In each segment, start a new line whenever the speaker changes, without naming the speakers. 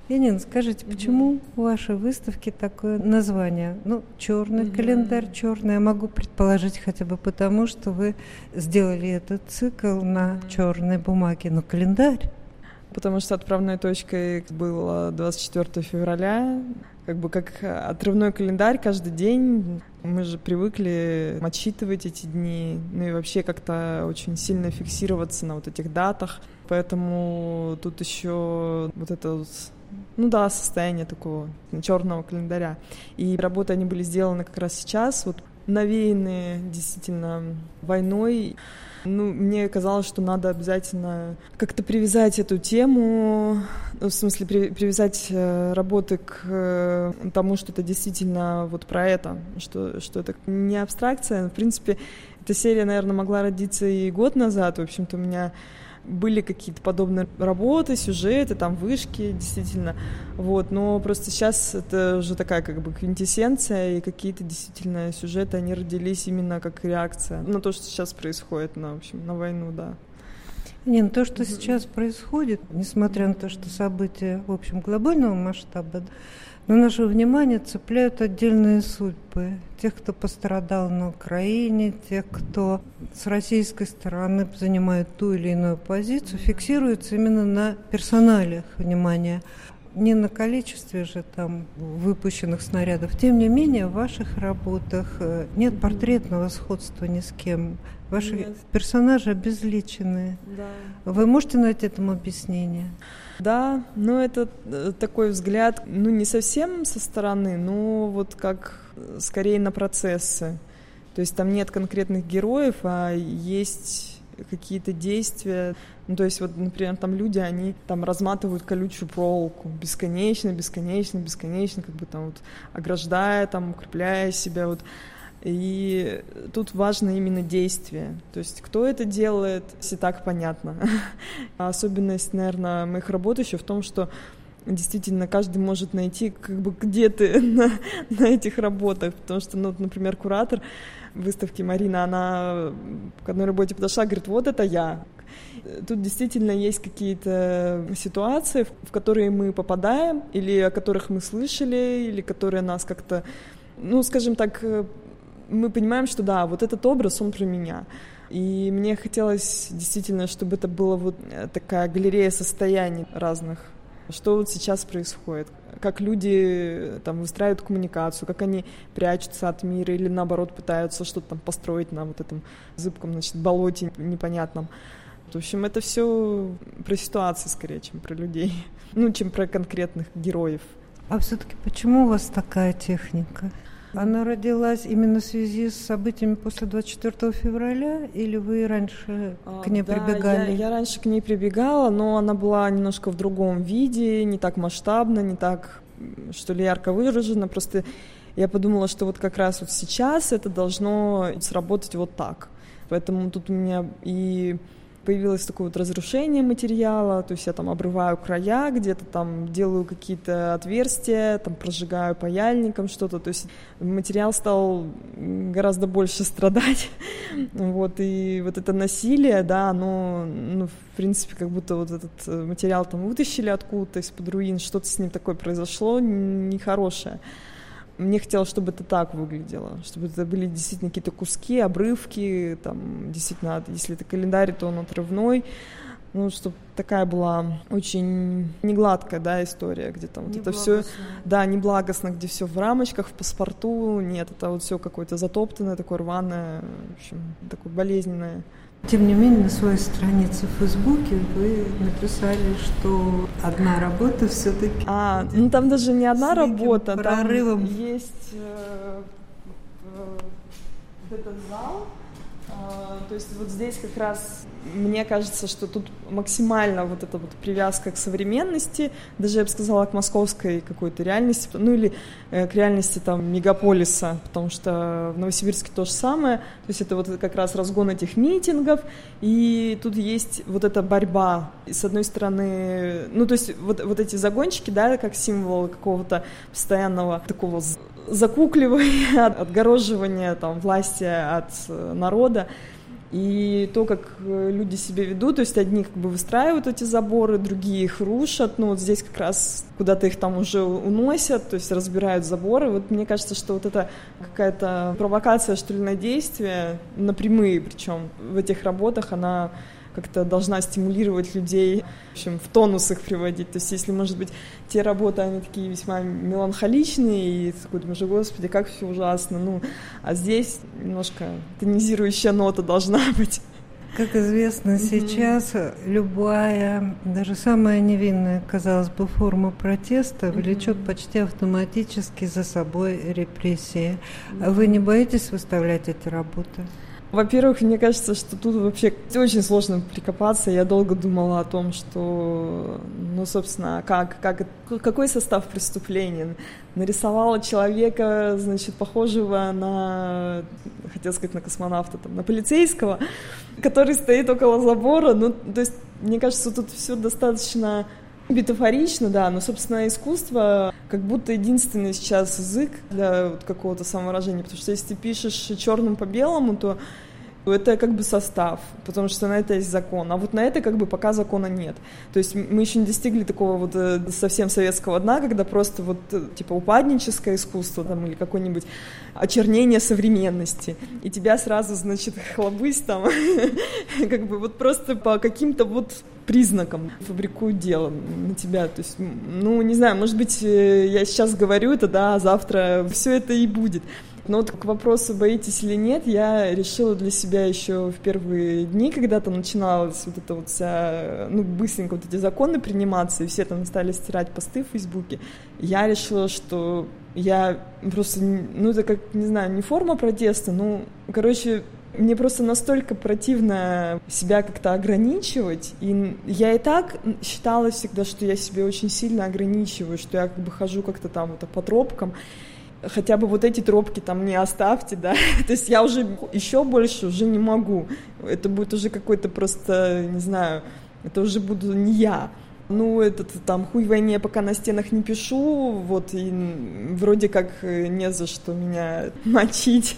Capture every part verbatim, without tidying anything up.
Янина, скажите, почему у вашей выставки такое название? Ну, черный mm-hmm. календарь, черный. Я могу предположить хотя бы потому, что вы сделали этот цикл на mm-hmm. черной бумаге. Но календарь.
Потому что отправной точкой было двадцать четвёртого февраля. Как бы как отрывной календарь каждый день. Мы же привыкли отсчитывать эти дни, ну и вообще как-то очень сильно фиксироваться на вот этих датах. Поэтому тут еще вот это вот, ну да, состояние такого черного календаря. И работы, они были сделаны как раз сейчас, вот навеянные действительно войной. Ну, мне казалось, что надо обязательно как-то привязать эту тему, ну, в смысле при, привязать работы к тому, что это действительно вот про это, что, что это не абстракция. В принципе, эта серия, наверное, могла родиться и год назад. В общем-то, у меня были какие-то подобные работы, сюжеты, там вышки, действительно, вот, но просто сейчас это уже такая как бы квинтэссенция, и какие-то действительно сюжеты, они родились именно как реакция на то, что сейчас происходит, на, в общем, на войну, да.
Нет, то, что сейчас происходит, несмотря на то, что события, в общем, глобального масштаба, но наше внимание цепляют отдельные судьбы. Тех, кто пострадал на Украине, тех, кто с российской стороны занимает ту или иную позицию, фиксируется именно на персоналиях внимания, не на количестве же там выпущенных снарядов. Тем не менее, в ваших работах нет портретного сходства ни с кем. Ваши нет. персонажи обезличены. Да. Вы можете найти этому объяснение?
Да, но это такой взгляд, ну, не совсем со стороны, но вот как скорее на процессы. То есть там нет конкретных героев, а есть какие-то действия. Ну, то есть вот, например, там люди, они там разматывают колючую проволоку бесконечно, бесконечно, бесконечно, как бы там вот ограждая, там, укрепляя себя, вот. И тут важно именно действие. То есть кто это делает, если так понятно. Особенность, наверное, моих работ еще в том, что действительно каждый может найти, как бы, где ты на, на этих работах. Потому что, ну, например, куратор выставки Марина, она к одной работе подошла, говорит, вот это я. Тут действительно есть какие-то ситуации, в которые мы попадаем, или о которых мы слышали, или которые нас как-то, ну, скажем так, мы понимаем, что да, вот этот образ, он про меня. И мне хотелось действительно, чтобы это была вот такая галерея состояний разных. Что вот сейчас происходит, как люди там выстраивают коммуникацию, как они прячутся от мира или наоборот пытаются что-то там построить на вот этом зыбком, значит, болоте непонятном. В общем, это все про ситуации скорее, чем про людей, ну, чем про конкретных героев.
А все-таки почему у вас такая техника? Она родилась именно в связи с событиями после двадцать четвёртого февраля, или вы раньше к ней
да,
прибегали?
Я, я раньше к ней прибегала, но она была немножко в другом виде, не так масштабно, не так, что ли, ярко выражена. Просто я подумала, что вот как раз вот сейчас это должно сработать вот так. Поэтому тут у меня и появилось такое вот разрушение материала, то есть я там обрываю края, где-то там делаю какие-то отверстия, там прожигаю паяльником что-то, то есть материал стал гораздо больше страдать, вот, и вот это насилие, да, оно, ну, в принципе, как будто вот этот материал там вытащили откуда-то из-под руин, что-то с ним такое произошло нехорошее. Мне хотелось, чтобы это так выглядело, чтобы это были действительно какие-то куски, обрывки, там, действительно, если это календарь, то он отрывной, ну, чтобы такая была очень негладкая, да, история, где там вот это все, да, неблагостно, где все в рамочках, в паспорту, нет, это вот все какое-то затоптанное, такое рваное, в общем, такое болезненное.
Тем не менее, на своей странице в Фейсбуке вы написали, что одна работа все-таки...
А, ну там даже не одна работа,
прорывом.
Там есть э, э, вот этот зал, э, то есть вот здесь как раз мне кажется, что тут максимально вот эта вот привязка к современности, даже я бы сказала, к московской какой-то реальности, ну или э, к реальности там мегаполиса, потому что в Новосибирске то же самое, то есть это вот как раз разгон этих митингов, и тут есть вот эта борьба, и с одной стороны, ну то есть вот, вот эти загончики, да, как символ какого-то постоянного такого закукливания, отгороживания там власти от народа. И то, как люди себя ведут, то есть одни как бы выстраивают эти заборы, другие их рушат, ну вот здесь как раз куда-то их там уже уносят, то есть разбирают заборы. Вот мне кажется, что вот это какая-то провокация, что ли, на действия, напрямые причем в этих работах, она как-то должна стимулировать людей, в общем, в тонус их приводить. То есть если, может быть, те работы, они такие весьма меланхоличные, и такой думаешь, господи, как все ужасно. Ну, а здесь немножко тонизирующая нота должна быть.
Как известно, mm-hmm. сейчас любая, даже самая невинная, казалось бы, форма протеста mm-hmm. влечет почти автоматически за собой репрессии. Mm-hmm. Вы не боитесь выставлять эти работы?
Во-первых, мне кажется, что тут вообще очень сложно прикопаться. Я долго думала о том, что, ну, собственно, как, как, какой состав преступления. Нарисовала человека, значит, похожего на, хотела сказать, на космонавта, там, на полицейского, который стоит около забора. Ну, то есть, мне кажется, тут все достаточно метафорично, да, но, собственно, искусство как будто единственный сейчас язык для вот какого-то самовыражения, потому что если ты пишешь черным по белому, то это как бы состав, потому что на это есть закон, а вот на это как бы пока закона нет. То есть мы еще не достигли такого вот совсем советского дна, когда просто вот типа упадническое искусство там или какое-нибудь очернение современности, и тебя сразу, значит, хлобысь там, как бы вот просто по каким-то вот признакам фабрикуют дело на тебя. То есть, ну, не знаю, может быть, я сейчас говорю это, да, а завтра все это и будет. Но вот к вопросу, боитесь или нет, я решила для себя еще в первые дни, когда-то начиналась вот эта вот вся, ну, быстренько вот эти законы приниматься, и все там стали стирать посты в Фейсбуке, я решила, что я просто, ну, это как, не знаю, не форма протеста, ну, короче, мне просто настолько противно себя как-то ограничивать, и я и так считала всегда, что я себя очень сильно ограничиваю, что я как бы хожу как-то там вот по тропкам, хотя бы вот эти тропки там не оставьте, да, то есть я уже еще больше уже не могу, это будет уже какой-то просто, не знаю, это уже буду не я. Ну, этот там хуй в войне, пока на стенах не пишу, вот, и вроде как не за что меня мочить.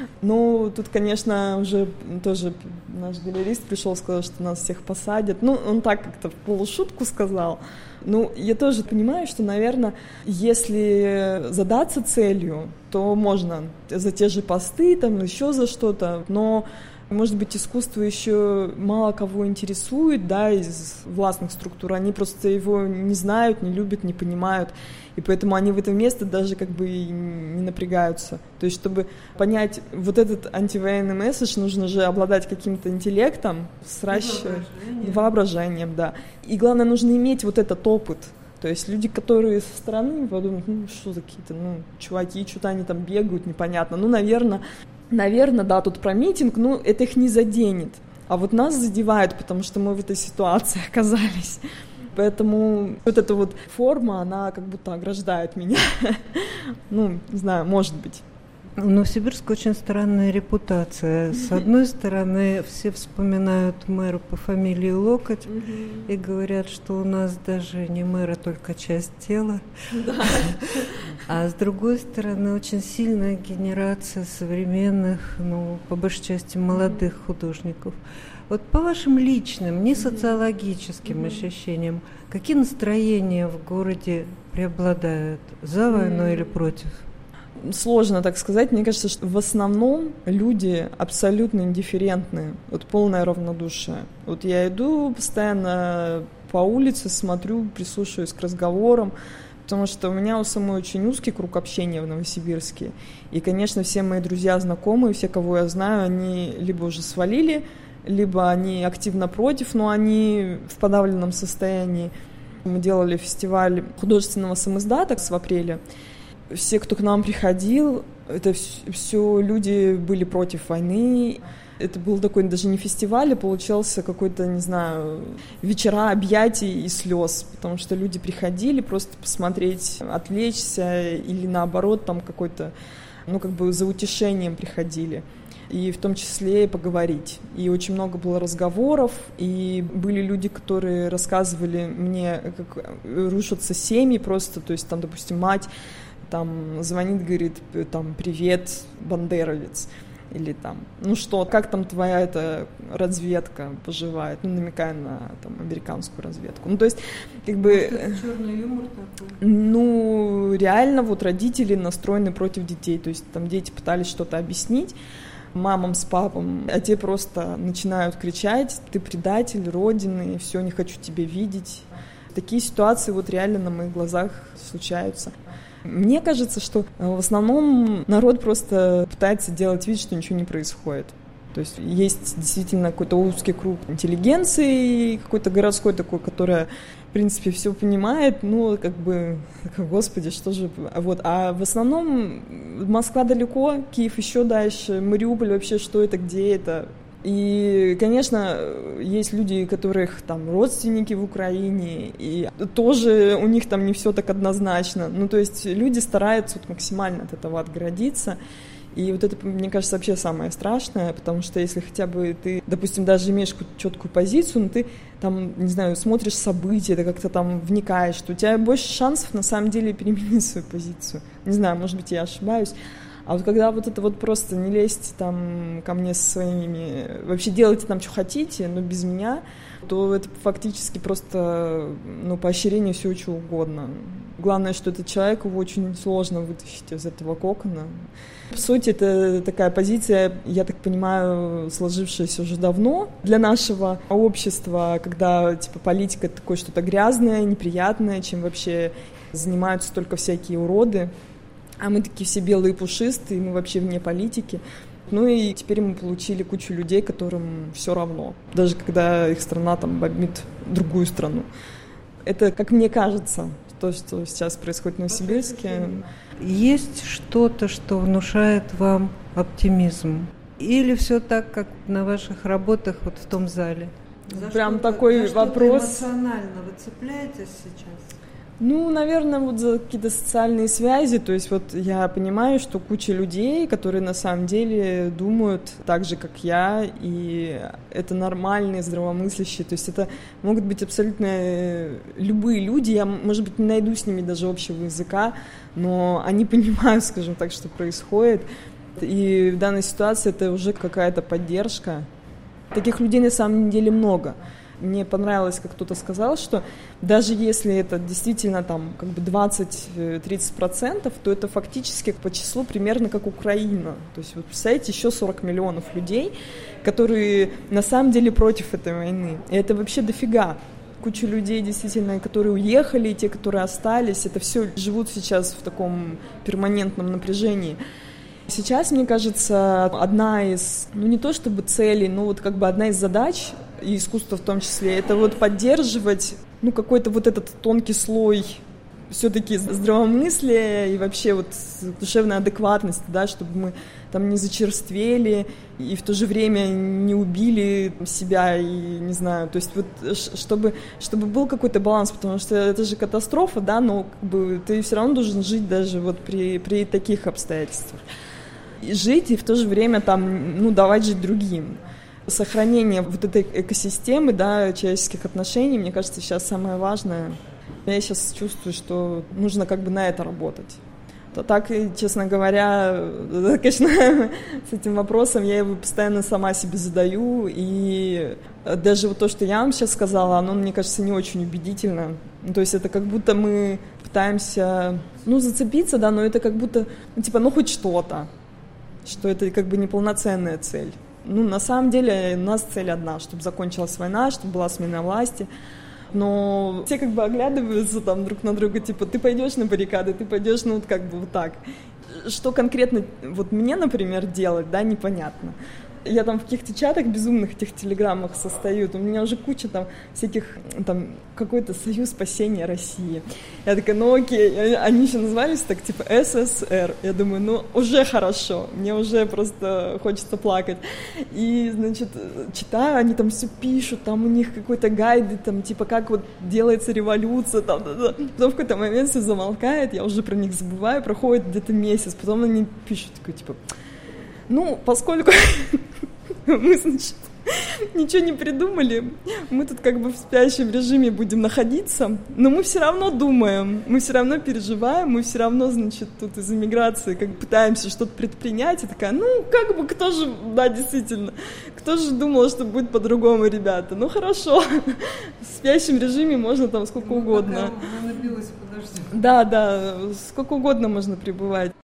Ну, тут, конечно, уже тоже наш галерист пришел, сказал, что нас всех посадят. Ну, он так как-то в полушутку сказал. Ну, я тоже понимаю, что, наверное, если задаться целью, то можно за те же посты, там, еще за что-то, но... Может быть, искусство еще мало кого интересует, да, из властных структур. Они просто его не знают, не любят, не понимают. И поэтому они в это место даже как бы не напрягаются. То есть, чтобы понять вот этот антивоенный месседж, нужно же обладать каким-то интеллектом, сращ... воображением. воображением, да. И главное, нужно иметь вот этот опыт. То есть люди, которые со стороны подумают, ну, что за какие-то, ну, чуваки, что-то они там бегают, непонятно. Ну, наверное... Наверное, да, тут про митинг, ну, это их не заденет. А вот нас задевает, потому что мы в этой ситуации оказались. Поэтому вот эта вот форма, она как будто ограждает меня. Ну, не знаю, может быть.
У Новосибирска очень странная репутация. С одной стороны, все вспоминают мэра по фамилии Локоть и говорят, что у нас даже не мэр, а только часть тела. Да. А с другой стороны, очень сильная генерация современных, ну, по большей части молодых художников. Вот по вашим личным, не социологическим ощущениям, какие настроения в городе преобладают? За войну или против?
Сложно так сказать. Мне кажется, что в основном люди абсолютно индифферентные. Вот полное равнодушие. Вот я иду постоянно по улице, смотрю, прислушиваюсь к разговорам, потому что у меня у самой очень узкий круг общения в Новосибирске. И, конечно, все мои друзья, знакомые, все, кого я знаю, они либо уже свалили, либо они активно против, но они в подавленном состоянии. Мы делали фестиваль художественного самиздата в апреле. Все, кто к нам приходил, это все люди были против войны. Это был такой даже не фестиваль, а получался какой-то, не знаю, вечера объятий и слез, потому что люди приходили просто посмотреть, отвлечься или наоборот там какой-то, ну как бы за утешением приходили. И в том числе и поговорить. И очень много было разговоров, и были люди, которые рассказывали мне, как рушатся семьи просто, то есть там, допустим, мать там звонит, говорит, там, привет, бандеровец. или там, ну что, как там твоя эта разведка поживает, ну, намекая на там американскую разведку. Ну, то есть, как бы...
Может, это черный юмор такой?
Ну, реально вот родители настроены против детей, то есть там дети пытались что-то объяснить мамам с папам, а те просто начинают кричать: ты предатель Родины, все, не хочу тебя видеть. Такие ситуации вот реально на моих глазах случаются. Мне кажется, что в основном народ просто пытается делать вид, что ничего не происходит. То есть есть действительно какой-то узкий круг интеллигенции, какой-то городской такой, которая, в принципе, все понимает, ну, как бы, господи, что же... Вот. А в основном Москва далеко, Киев еще дальше, Мариуполь вообще, что это, где это... И, конечно, есть люди, у которых там родственники в Украине, и тоже у них там не все так однозначно. Ну, то есть люди стараются вот максимально от этого отгородиться. И вот это, мне кажется, вообще самое страшное, потому что если хотя бы ты, допустим, даже имеешь какую-то четкую позицию, но ты там, не знаю, смотришь события, ты как-то там вникаешь, что у тебя больше шансов на самом деле переменить свою позицию. Не знаю, может быть, я ошибаюсь. А вот когда вот это вот просто не лезьте там ко мне со своими... Вообще делайте там, что хотите, но без меня, то это фактически просто, ну, поощрение всего чего угодно. Главное, что этот человек, его очень сложно вытащить из этого кокона. По сути, это такая позиция, я так понимаю, сложившаяся уже давно для нашего общества, когда типа политика — это такое что-то грязное, неприятное, чем вообще занимаются только всякие уроды. А мы такие все белые пушистые, мы вообще вне политики. Ну и теперь мы получили кучу людей, которым все равно, даже когда их страна там бомбит другую страну. Это, как мне кажется, то, что сейчас происходит в Новосибирске.
Есть что-то, что внушает вам оптимизм? Или все так, как на ваших работах вот в том зале?
За Прям такой за вопрос.
Эмоционально вы цепляетесь сейчас?
Ну, наверное, вот за какие-то социальные связи, то есть вот я понимаю, что куча людей, которые на самом деле думают так же, как я, и это нормальные, здравомыслящие, то есть это могут быть абсолютно любые люди, я, может быть, не найду с ними даже общего языка, но они понимают, скажем так, что происходит, и в данной ситуации это уже какая-то поддержка. Таких людей на самом деле много. Мне понравилось, как кто-то сказал, что даже если это действительно там как бы двадцать-тридцать процентов, то это фактически по числу примерно как Украина. То есть, вот представляете, еще сорок миллионов людей, которые на самом деле против этой войны. И это вообще дофига. Куча людей, действительно, которые уехали, и те, которые остались, это все живут сейчас в таком перманентном напряжении. Сейчас, мне кажется, одна из, ну не то чтобы целей, но вот как бы одна из задач, и искусство в том числе, это вот поддерживать, ну, какой-то вот этот тонкий слой все-таки здравомыслия и вообще вот душевной адекватности, да, чтобы мы там не зачерствели и в то же время не убили себя и не знаю, то есть вот чтобы, чтобы был какой-то баланс, потому что это же катастрофа, да, но как бы ты все равно должен жить даже вот при, при таких обстоятельствах. И жить и в то же время там, ну, давать жить другим. Сохранение вот этой экосистемы, да, человеческих отношений, мне кажется, сейчас самое важное. Я сейчас чувствую, что нужно как бы на это работать. То так, честно говоря, конечно, с этим вопросом я его постоянно сама себе задаю, и даже вот то, что я вам сейчас сказала, оно, мне кажется, не очень убедительно. То есть это как будто мы пытаемся, ну, зацепиться, да, но это как будто, ну, типа, ну, хоть что-то, что это как бы неполноценная цель. Ну, на самом деле, у нас цель одна, чтобы закончилась война, чтобы была смена власти. Но все как бы оглядываются там друг на друга, типа, ты пойдешь на баррикады, ты пойдешь, ну, вот как бы вот так. Что конкретно вот мне, например, делать, да, непонятно. Я там в каких-то чатах безумных, этих телеграммах состою, у меня уже куча там всяких, там, какой-то союз спасения России. Я такая, ну окей, они еще назывались так, типа, эс эс эр. Я думаю, ну, уже хорошо, мне уже просто хочется плакать. И, значит, читаю, они там все пишут, там у них какой-то гайды, там, типа, как вот делается революция, там, да, да. Потом в какой-то момент все замолкает, я уже про них забываю, проходит где-то месяц, потом они пишут, такой, типа... Ну, поскольку мы, значит, ничего не придумали. Мы тут как бы в спящем режиме будем находиться, но мы все равно думаем, мы все равно переживаем, мы все равно, значит, тут из эмиграции как бы пытаемся что-то предпринять. И такая, ну, как бы, кто же, да, действительно, кто же думал, что будет по-другому, ребята? Ну, хорошо, в спящем режиме можно там сколько угодно. Да, да, сколько угодно можно пребывать.